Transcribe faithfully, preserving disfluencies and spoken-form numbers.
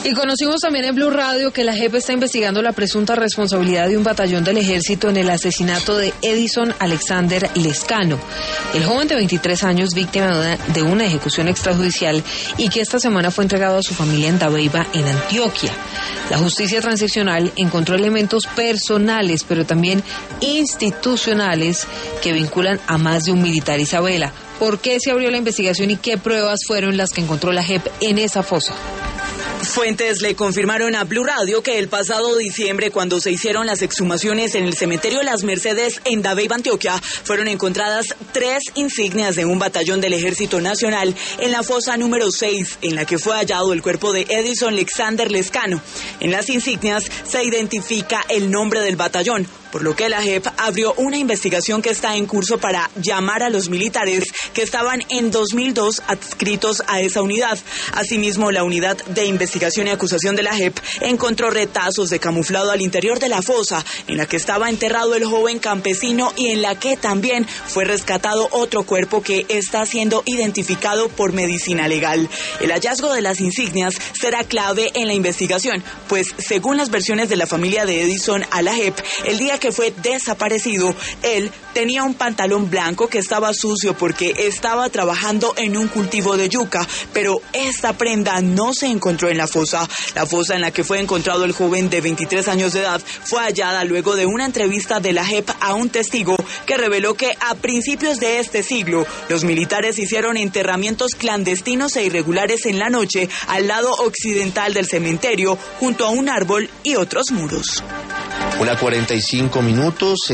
Y conocimos también en Blue Radio que la J E P está investigando la presunta responsabilidad de un batallón del ejército en el asesinato de Edison Alexander Lescano, el joven de veintitrés años víctima de una ejecución extrajudicial y que esta semana fue entregado a su familia en Dabeiba, en Antioquia. La justicia transicional encontró elementos personales, pero también institucionales que vinculan a más de un militar. Isabela, ¿por qué se abrió la investigación y qué pruebas fueron las que encontró la J E P en esa fosa? Fuentes le confirmaron a Blue Radio que el pasado diciembre, cuando se hicieron las exhumaciones en el cementerio Las Mercedes en Dabeiba, Antioquia, fueron encontradas tres insignias de un batallón del Ejército Nacional en la fosa número seis, en la que fue hallado el cuerpo de Edison Alexander Lescano. En las insignias se identifica el nombre del batallón, por lo que la J E P abrió una investigación que está en curso para llamar a los militares que estaban en dos mil dos adscritos a esa unidad. Asimismo, la Unidad de Investigación y Acusación de la J E P encontró retazos de camuflado al interior de la fosa en la que estaba enterrado el joven campesino y en la que también fue rescatado otro cuerpo que está siendo identificado por medicina legal. El hallazgo de las insignias será clave en la investigación, pues según las versiones de la familia de Edison a la J E P, el día que fue desaparecido, él tenía un pantalón blanco que estaba sucio porque estaba trabajando en un cultivo de yuca, pero esta prenda no se encontró en la fosa. La fosa en la que fue encontrado el joven de veintitrés años de edad fue hallada luego de una entrevista de la J E P a un testigo que reveló que a principios de este siglo los militares hicieron enterramientos clandestinos e irregulares en la noche al lado occidental del cementerio junto a un árbol y otros muros. Una cuarenta y cinco minutos.